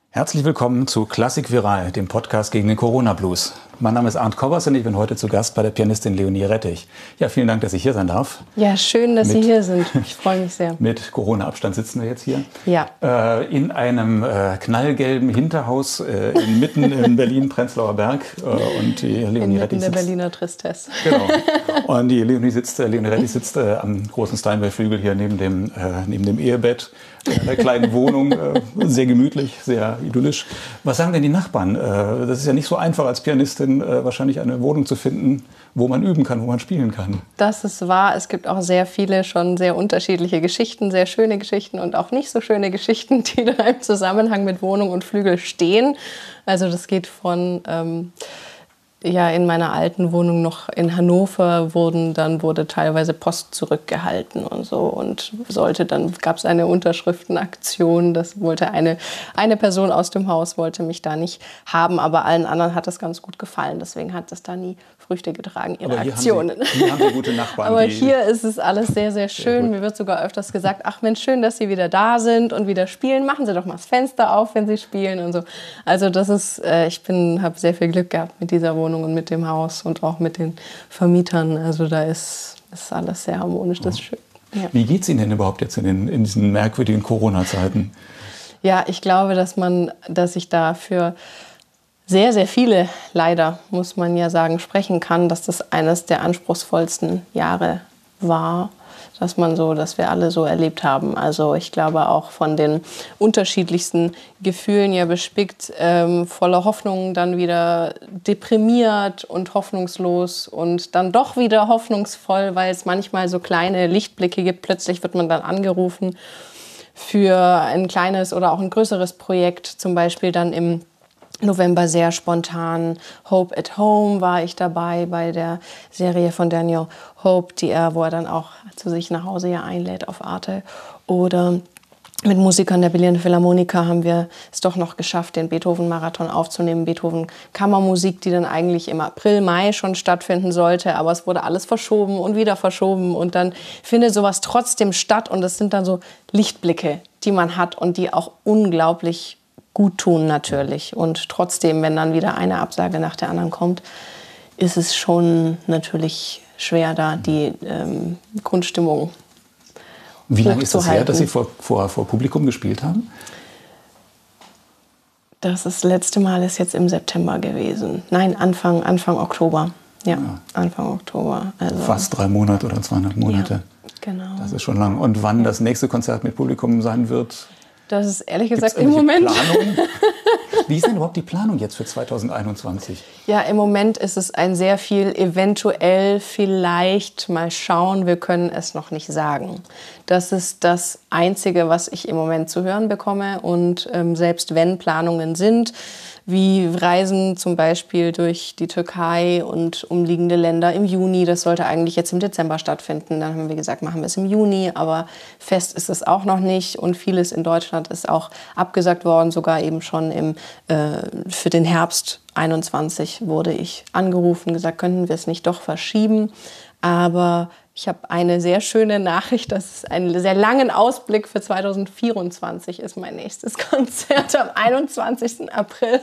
Herzlich willkommen zu Klassik Viral, dem Podcast gegen den Corona-Blues. Mein Name ist Arndt Kobbers und ich bin heute zu Gast bei der Pianistin Leonie Rettich. Ja, vielen Dank, dass ich hier sein darf. Ja, schön, dass Sie hier sind. Ich freue mich sehr. Mit Corona-Abstand sitzen wir jetzt hier. Ja. In einem knallgelben Hinterhaus mitten in Berlin, Prenzlauer Berg. Und die Leonie Rettich sitzt... der Berliner Tristesse. Genau. Und die Leonie Rettich sitzt am großen Steinway-Flügel hier neben dem Ehebett. In einer kleinen Wohnung, sehr gemütlich, sehr idyllisch. Was sagen denn die Nachbarn? Das ist ja nicht so einfach als Pianistin wahrscheinlich eine Wohnung zu finden, wo man üben kann, wo man spielen kann. Das ist wahr. Es gibt auch sehr viele schon sehr unterschiedliche Geschichten, sehr schöne Geschichten und auch nicht so schöne Geschichten, die da im Zusammenhang mit Wohnung und Flügel stehen. Also das geht von... in meiner alten Wohnung noch in Hannover wurde teilweise Post zurückgehalten und so und gab es eine Unterschriftenaktion, das wollte eine Person aus dem Haus wollte mich da nicht haben, aber allen anderen hat das ganz gut gefallen, deswegen hat das da nie Früchte getragen, ihre Aktionen. Hier haben Sie gute Nachbarn. Aber hier ist es alles sehr, sehr schön. Sehr Mir wird sogar öfters gesagt, ach Mensch, schön, dass Sie wieder da sind und wieder spielen. Machen Sie doch mal das Fenster auf, wenn Sie spielen und so. Also das ist, habe sehr viel Glück gehabt mit dieser Wohnung und mit dem Haus und auch mit den Vermietern. Also da ist alles sehr harmonisch, das ist schön. Ja. Wie geht es Ihnen denn überhaupt jetzt in diesen merkwürdigen Corona-Zeiten? Ja, ich glaube, dass ich dafür sehr, sehr viele, leider muss man ja sagen, sprechen kann, dass das eines der anspruchsvollsten Jahre war, dass wir alle so erlebt haben. Also ich glaube auch von den unterschiedlichsten Gefühlen ja bespickt, voller Hoffnung, dann wieder deprimiert und hoffnungslos und dann doch wieder hoffnungsvoll, weil es manchmal so kleine Lichtblicke gibt. Plötzlich wird man dann angerufen für ein kleines oder auch ein größeres Projekt, zum Beispiel dann im November sehr spontan. Hope at Home war ich dabei bei der Serie von Daniel Hope, wo er dann auch zu sich nach Hause einlädt auf Arte. Oder mit Musikern der Berliner Philharmoniker haben wir es doch noch geschafft, den Beethoven-Marathon aufzunehmen. Beethoven-Kammermusik, die dann eigentlich im April, Mai schon stattfinden sollte. Aber es wurde alles verschoben und wieder verschoben. Und dann findet sowas trotzdem statt. Und das sind dann so Lichtblicke, die man hat und die auch unglaublich gut tun natürlich. Und trotzdem, wenn dann wieder eine Absage nach der anderen kommt, ist es schon natürlich schwer, da die Grundstimmung Wie lange ist das her, dass Sie vor Publikum gespielt haben? Das letzte Mal ist jetzt im September gewesen. Nein, Anfang Oktober. Ja, Anfang Oktober. Also fast 3 Monate oder 2,5 Monate. Ja, genau. Das ist schon lang. Und wann das nächste Konzert mit Publikum sein wird? Das ist ehrlich gesagt im Moment. Wie ist denn überhaupt die Planung jetzt für 2021? Ja, im Moment ist es ein sehr viel eventuell, vielleicht mal schauen. Wir können es noch nicht sagen. Das ist das Einzige, was ich im Moment zu hören bekomme. Und selbst wenn Planungen sind, wie Reisen zum Beispiel durch die Türkei und umliegende Länder im Juni. Das sollte eigentlich jetzt im Dezember stattfinden. Dann haben wir gesagt, machen wir es im Juni, aber fest ist es auch noch nicht. Und vieles in Deutschland ist auch abgesagt worden, sogar eben schon für den Herbst 21 wurde ich angerufen, gesagt, könnten wir es nicht doch verschieben. Aber ich habe eine sehr schöne Nachricht, dass es einen sehr langen Ausblick für 2024 ist. Mein nächstes Konzert am 21. April.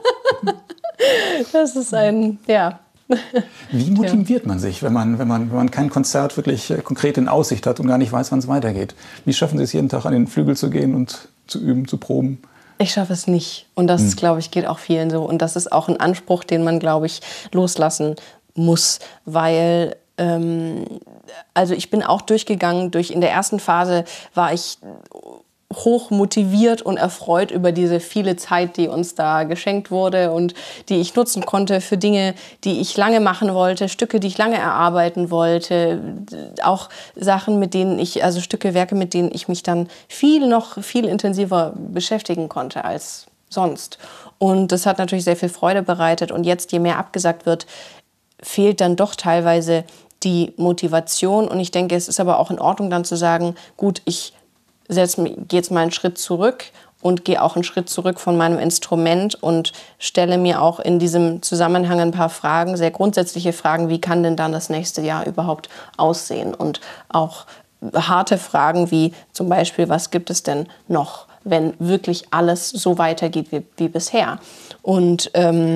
Das ist Wie motiviert man sich, wenn man kein Konzert wirklich konkret in Aussicht hat und gar nicht weiß, wann es weitergeht? Wie schaffen Sie es, jeden Tag an den Flügel zu gehen und zu üben, zu proben? Ich schaffe es nicht. Und das, glaube ich, geht auch vielen so. Und das ist auch ein Anspruch, den man, glaube ich, loslassen muss, weil also ich bin auch durchgegangen, in der ersten Phase war ich hoch motiviert und erfreut über diese viele Zeit, die uns da geschenkt wurde und die ich nutzen konnte für Dinge, die ich lange machen wollte, Stücke, die ich lange erarbeiten wollte, auch Sachen, Werke, mit denen ich mich dann viel intensiver beschäftigen konnte als sonst. Und das hat natürlich sehr viel Freude bereitet. Und jetzt, je mehr abgesagt wird, fehlt dann doch teilweise die Motivation. Und ich denke, es ist aber auch in Ordnung, dann zu sagen, gut, ich gehe jetzt mal einen Schritt zurück und gehe auch einen Schritt zurück von meinem Instrument und stelle mir auch in diesem Zusammenhang ein paar Fragen, sehr grundsätzliche Fragen, wie kann denn dann das nächste Jahr überhaupt aussehen? Und auch harte Fragen wie zum Beispiel, was gibt es denn noch, wenn wirklich alles so weitergeht wie bisher? Und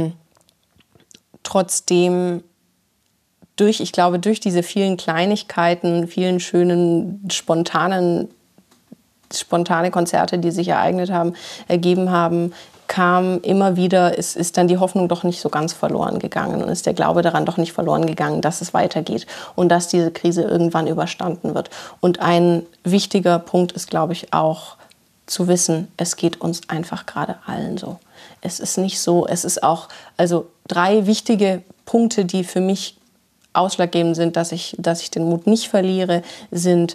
trotzdem, ich glaube, durch diese vielen Kleinigkeiten, vielen schönen, spontane Konzerte, die sich ergeben haben, kam immer wieder, ist dann die Hoffnung doch nicht so ganz verloren gegangen und ist der Glaube daran doch nicht verloren gegangen, dass es weitergeht und dass diese Krise irgendwann überstanden wird. Und ein wichtiger Punkt ist, glaube ich, auch zu wissen, es geht uns einfach gerade allen so. Es ist nicht so, es ist auch, also 3 wichtige Punkte, die für mich ausschlaggebend sind, dass ich den Mut nicht verliere, sind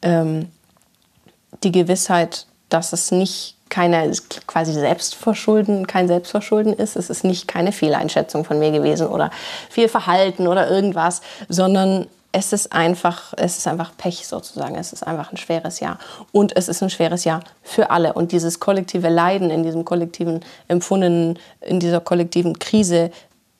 die Gewissheit, dass es nicht kein Selbstverschulden ist. Es ist nicht keine Fehleinschätzung von mir gewesen oder Fehlverhalten oder irgendwas, sondern es ist einfach Pech sozusagen. Es ist einfach ein schweres Jahr. Und es ist ein schweres Jahr für alle. Und dieses kollektive Leiden in diesem kollektiven Empfundenen, in dieser kollektiven Krise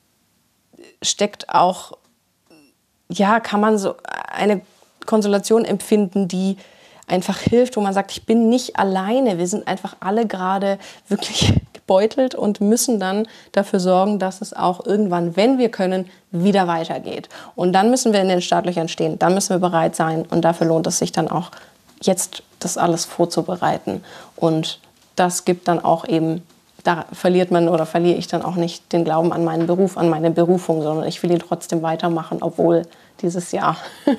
steckt auch, ja, kann man so eine Konsolation empfinden, die einfach hilft, wo man sagt, ich bin nicht alleine. Wir sind einfach alle gerade wirklich gebeutelt und müssen dann dafür sorgen, dass es auch irgendwann, wenn wir können, wieder weitergeht. Und dann müssen wir in den Startlöchern stehen. Dann müssen wir bereit sein. Und dafür lohnt es sich dann auch, jetzt das alles vorzubereiten. Und das gibt dann auch eben, da verliere ich dann auch nicht den Glauben an meinen Beruf, an meine Berufung, sondern ich will ihn trotzdem weitermachen, obwohl dieses Jahr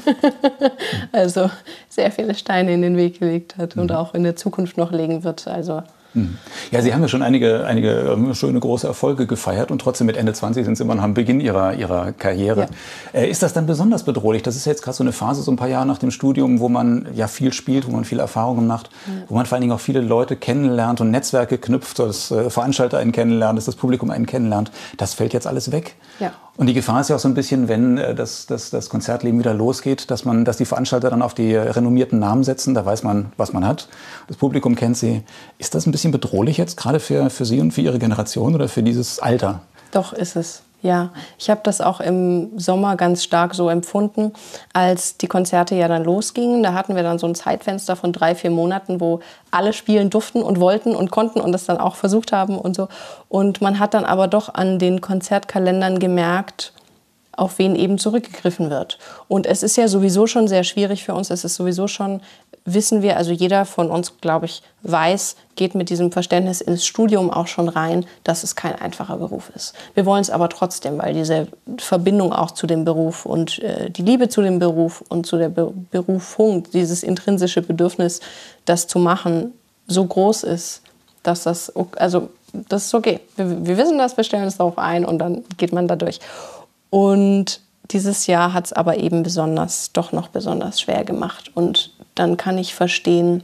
also sehr viele Steine in den Weg gelegt hat und auch in der Zukunft noch legen wird. Also ja, Sie haben ja schon einige schöne große Erfolge gefeiert und trotzdem mit Ende 20 sind Sie immer noch am Beginn Ihrer Karriere. Ja. Ist das dann besonders bedrohlich? Das ist jetzt gerade so eine Phase, so ein paar Jahre nach dem Studium, wo man ja viel spielt, wo man viel Erfahrungen macht, wo man vor allen Dingen auch viele Leute kennenlernt und Netzwerke knüpft, dass Veranstalter einen kennenlernen, dass das Publikum einen kennenlernt. Das fällt jetzt alles weg. Ja. Und die Gefahr ist ja auch so ein bisschen, wenn das Konzertleben wieder losgeht, dass die Veranstalter dann auf die renommierten Namen setzen. Da weiß man, was man hat. Das Publikum kennt sie. Ist das ein bisschen bedrohlich jetzt, gerade für Sie und für Ihre Generation oder für dieses Alter? Doch, ist es. Ja, ich habe das auch im Sommer ganz stark so empfunden, als die Konzerte ja dann losgingen. Da hatten wir dann so ein Zeitfenster von 3-4 Monaten, wo alle spielen durften und wollten und konnten und das dann auch versucht haben und so. Und man hat dann aber doch an den Konzertkalendern gemerkt, auf wen eben zurückgegriffen wird. Und es ist ja sowieso schon sehr schwierig für uns. Es ist sowieso schon, wissen wir, also jeder von uns, glaube ich, weiß, geht mit diesem Verständnis ins Studium auch schon rein, dass es kein einfacher Beruf ist. Wir wollen es aber trotzdem, weil diese Verbindung auch zu dem Beruf und die Liebe zu dem Beruf und zu der Berufung, dieses intrinsische Bedürfnis, das zu machen, so groß ist, dass das ist okay. Wir wissen das, wir stellen uns darauf ein und dann geht man da durch. Und dieses Jahr hat es aber eben doch noch besonders schwer gemacht. Und dann könnte ich verstehen,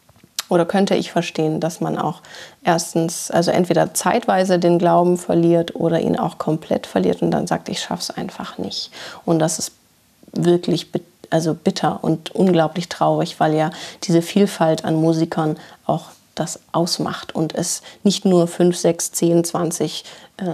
dass man auch erstens, also entweder zeitweise den Glauben verliert oder ihn auch komplett verliert und dann sagt, ich schaff's einfach nicht. Und das ist wirklich bitter und unglaublich traurig, weil ja diese Vielfalt an Musikern auch das ausmacht und es nicht nur 5, 6, 10, 20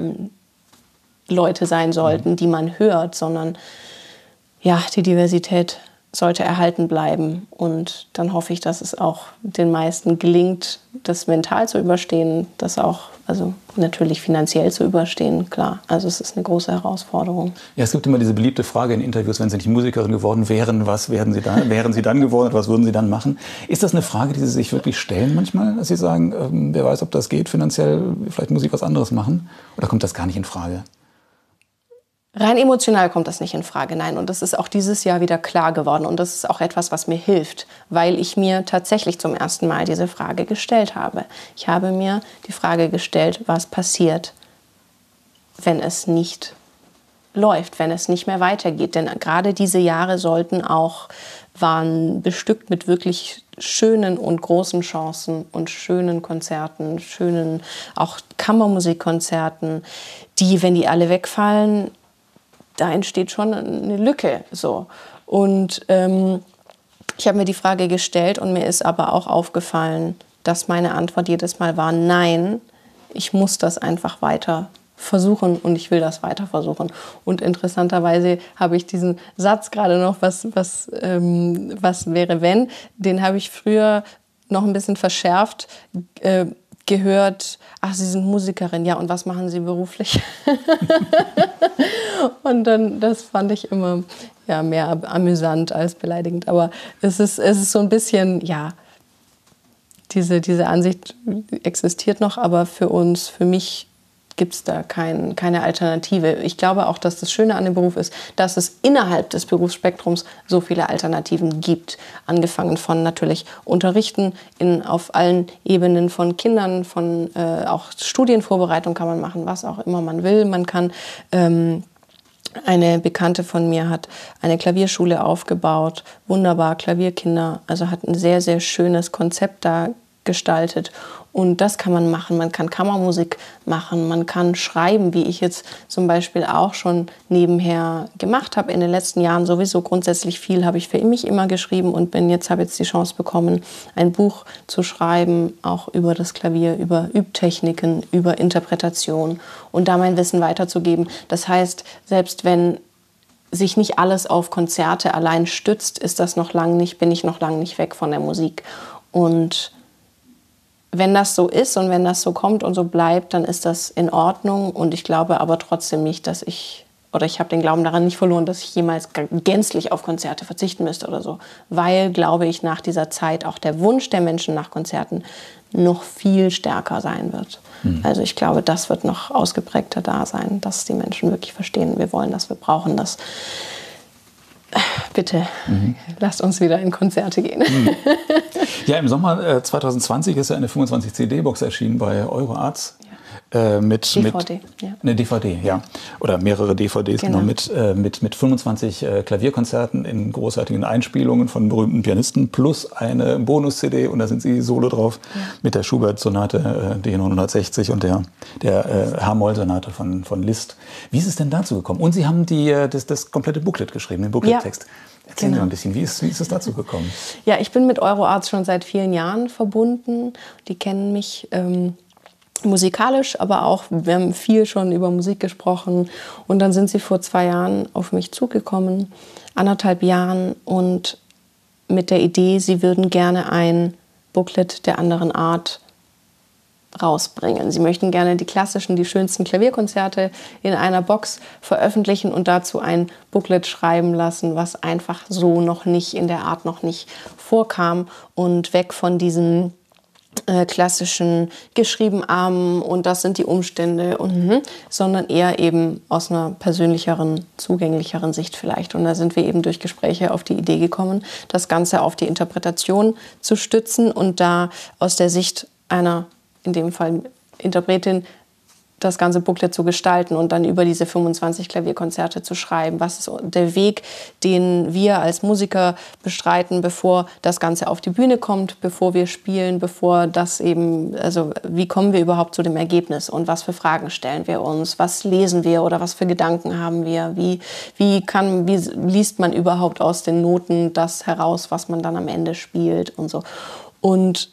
Leute sein sollten, die man hört, sondern ja, die Diversität sollte erhalten bleiben. Und dann hoffe ich, dass es auch den meisten gelingt, das mental zu überstehen, das auch, also natürlich finanziell zu überstehen, klar. Also es ist eine große Herausforderung. Ja, es gibt immer diese beliebte Frage in Interviews, wenn Sie nicht Musikerin geworden wären, was wären Sie dann geworden, was würden Sie dann machen? Ist das eine Frage, die Sie sich wirklich stellen manchmal, dass Sie sagen, wer weiß, ob das geht finanziell, vielleicht muss ich was anderes machen? Oder kommt das gar nicht in Frage? Rein emotional kommt das nicht in Frage, nein. Und das ist auch dieses Jahr wieder klar geworden. Und das ist auch etwas, was mir hilft, weil ich mir tatsächlich zum ersten Mal diese Frage gestellt habe. Ich habe mir die Frage gestellt, was passiert, wenn es nicht läuft, wenn es nicht mehr weitergeht. Denn gerade diese Jahre waren bestückt mit wirklich schönen und großen Chancen und schönen Konzerten, schönen auch Kammermusikkonzerten, die, wenn die alle wegfallen, da entsteht schon eine Lücke. So. Und ich habe mir die Frage gestellt und mir ist aber auch aufgefallen, dass meine Antwort jedes Mal war, nein, ich muss das einfach weiter versuchen und ich will das weiter versuchen. Und interessanterweise habe ich diesen Satz gerade noch, was wäre wenn, den habe ich früher noch ein bisschen verschärft gehört, ach, Sie sind Musikerin, ja, und was machen Sie beruflich? Und dann, das fand ich immer mehr amüsant als beleidigend. Aber es ist so ein bisschen, ja, diese Ansicht existiert noch, aber für mich gibt es da keine Alternative. Ich glaube auch, dass das Schöne an dem Beruf ist, dass es innerhalb des Berufsspektrums so viele Alternativen gibt. Angefangen von natürlich Unterrichten auf allen Ebenen von Kindern, von auch Studienvorbereitung kann man machen, was auch immer man will. Man kann, eine Bekannte von mir hat eine Klavierschule aufgebaut, wunderbar, Klavierkinder, also hat ein sehr, sehr schönes Konzept da gestaltet. Und das kann man machen. Man kann Kammermusik machen, man kann schreiben, wie ich jetzt zum Beispiel auch schon nebenher gemacht habe. In den letzten Jahren sowieso grundsätzlich viel habe ich für mich immer geschrieben und habe jetzt die Chance bekommen, ein Buch zu schreiben, auch über das Klavier, über Übtechniken, über Interpretation und da mein Wissen weiterzugeben. Das heißt, selbst wenn sich nicht alles auf Konzerte allein stützt, bin ich noch lange nicht weg von der Musik. Und wenn das so ist und wenn das so kommt und so bleibt, dann ist das in Ordnung. Und ich glaube aber trotzdem nicht, ich habe den Glauben daran nicht verloren, dass ich jemals gänzlich auf Konzerte verzichten müsste oder so. Weil, glaube ich, nach dieser Zeit auch der Wunsch der Menschen nach Konzerten noch viel stärker sein wird. Also ich glaube, das wird noch ausgeprägter da sein, dass die Menschen wirklich verstehen, wir wollen das, wir brauchen das. Bitte, lasst uns wieder in Konzerte gehen. Ja, im Sommer 2020 ist ja eine 25-CD-Box erschienen bei Euroarts. Mit DVD, eine DVD, ja. Oder mehrere DVDs, genau, mit 25 Klavierkonzerten in großartigen Einspielungen von berühmten Pianisten plus eine Bonus-CD und da sind sie solo drauf mit der Schubert-Sonate D960 und der H-Moll-Sonate von Liszt. Wie ist es denn dazu gekommen? Und Sie haben das komplette Booklet geschrieben, den Booklet-Text. Erzählen Sie mal ein bisschen, wie ist es dazu gekommen? Ja, ich bin mit Euroarts schon seit vielen Jahren verbunden. Die kennen mich musikalisch, aber auch, wir haben viel schon über Musik gesprochen. Und dann sind sie vor 2 Jahren auf mich zugekommen, 1,5 Jahren, und mit der Idee, sie würden gerne ein Booklet der anderen Art rausbringen. Sie möchten gerne die schönsten Klavierkonzerte in einer Box veröffentlichen und dazu ein Booklet schreiben lassen, was einfach so noch nicht, in der Art noch nicht vorkam und weg von diesem klassischen geschrieben und das sind die Umstände sondern eher eben aus einer persönlicheren, zugänglicheren Sicht vielleicht. Und da sind wir eben durch Gespräche auf die Idee gekommen, das Ganze auf die Interpretation zu stützen und da aus der Sicht einer, in dem Fall Interpretin, das ganze Booklet zu gestalten und dann über diese 25 Klavierkonzerte zu schreiben. Was ist der Weg, den wir als Musiker bestreiten, bevor das Ganze auf die Bühne kommt, bevor wir spielen, wie kommen wir überhaupt zu dem Ergebnis und was für Fragen stellen wir uns, was lesen wir oder was für Gedanken haben wir, wie liest man überhaupt aus den Noten das heraus, was man dann am Ende spielt und so. Und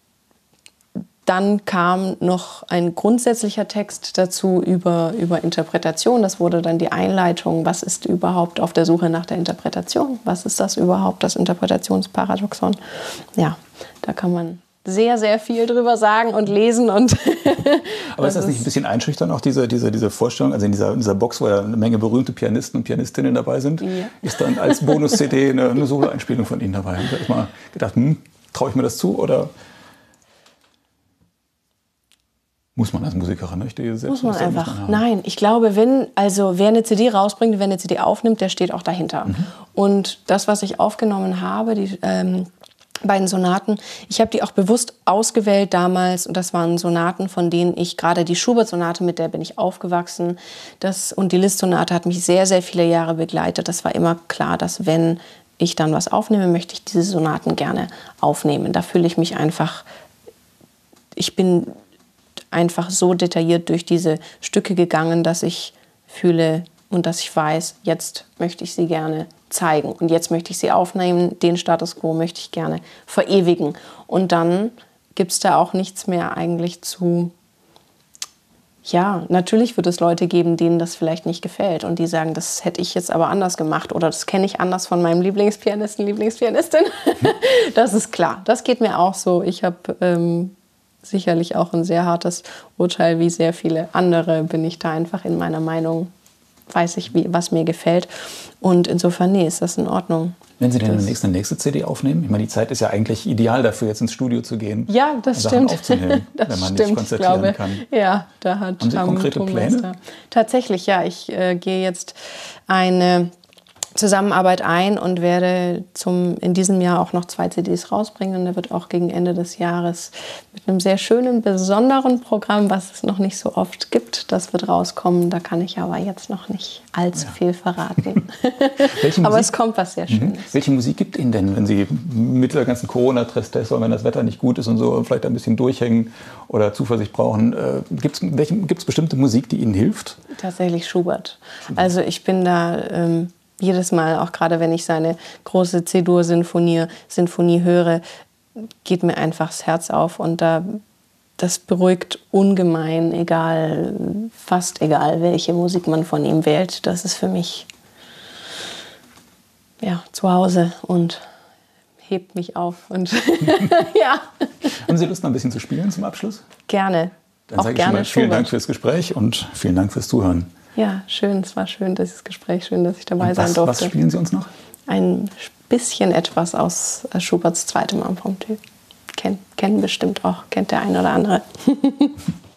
dann kam noch ein grundsätzlicher Text dazu über Interpretation. Das wurde dann die Einleitung. Was ist überhaupt auf der Suche nach der Interpretation? Was ist das überhaupt, das Interpretationsparadoxon? Ja, da kann man sehr, sehr viel drüber sagen und lesen. Aber ist das nicht ein bisschen einschüchternd, auch diese Vorstellung? Also in dieser Box, wo ja eine Menge berühmte Pianisten und Pianistinnen dabei sind, ist dann als Bonus-CD eine Solo-Einspielung von Ihnen dabei. Ich habe mal gedacht, traue ich mir das zu oder... Muss man als Musikerin nicht? Muss man einfach. Nein, ich glaube, wer eine CD rausbringt, wer eine CD aufnimmt, der steht auch dahinter. Und das, was ich aufgenommen habe, die beiden Sonaten, ich habe die auch bewusst ausgewählt damals. Und das waren Sonaten, von denen ich gerade die Schubert-Sonate, mit der bin ich aufgewachsen. Und die Liszt-Sonate hat mich sehr, sehr viele Jahre begleitet. Das war immer klar, dass wenn ich dann was aufnehme, möchte ich diese Sonaten gerne aufnehmen. Da fühle ich mich einfach, ich bin einfach so detailliert durch diese Stücke gegangen, dass ich fühle und dass ich weiß, jetzt möchte ich sie gerne zeigen und jetzt möchte ich sie aufnehmen, den Status quo möchte ich gerne verewigen. Und dann gibt es da auch nichts mehr eigentlich zu Ja, natürlich wird es Leute geben, denen das vielleicht nicht gefällt und die sagen, das hätte ich jetzt aber anders gemacht oder das kenne ich anders von meinem Lieblingspianistin. Das ist klar, das geht mir auch so. Ich habe sicherlich auch ein sehr hartes Urteil, wie sehr viele andere bin ich da einfach in meiner Meinung, weiß ich, was mir gefällt. Und insofern, nee, ist das in Ordnung. Wenn Sie denn demnächst eine nächste CD aufnehmen? Ich meine, die Zeit ist ja eigentlich ideal dafür, jetzt ins Studio zu gehen. Ja, das stimmt. Aufzunehmen, das wenn man stimmt, nicht konzertieren kann. Ja, da hat Haben Sie konkrete Pläne? Tatsächlich, ja. Ich gehe jetzt eine Zusammenarbeit ein und werde in diesem Jahr auch noch 2 CDs rausbringen. Der wird auch gegen Ende des Jahres mit einem sehr schönen, besonderen Programm, was es noch nicht so oft gibt, das wird rauskommen. Da kann ich aber jetzt noch nicht allzu viel verraten. Aber es kommt was sehr Schönes. Welche Musik gibt Ihnen denn, wenn Sie mit der ganzen Corona-Tristesse, wenn das Wetter nicht gut ist und so, vielleicht ein bisschen durchhängen oder Zuversicht brauchen, gibt es bestimmte Musik, die Ihnen hilft? Tatsächlich Schubert. Also ich bin da jedes Mal, auch gerade wenn ich seine große C-Dur-Sinfonie höre, geht mir einfach das Herz auf und das beruhigt ungemein, fast egal, welche Musik man von ihm wählt. Das ist für mich zu Hause und hebt mich auf. Und ja. Haben Sie Lust, noch ein bisschen zu spielen zum Abschluss? Gerne. Dann sage ich schon mal vielen Dank fürs Gespräch und vielen Dank fürs Zuhören. Ja, schön. Es war schön, dieses Gespräch. Schön, dass ich dabei sein durfte. Was spielen Sie uns noch? Ein bisschen etwas aus Schuberts zweitem Impromptu. Kennt der ein oder andere.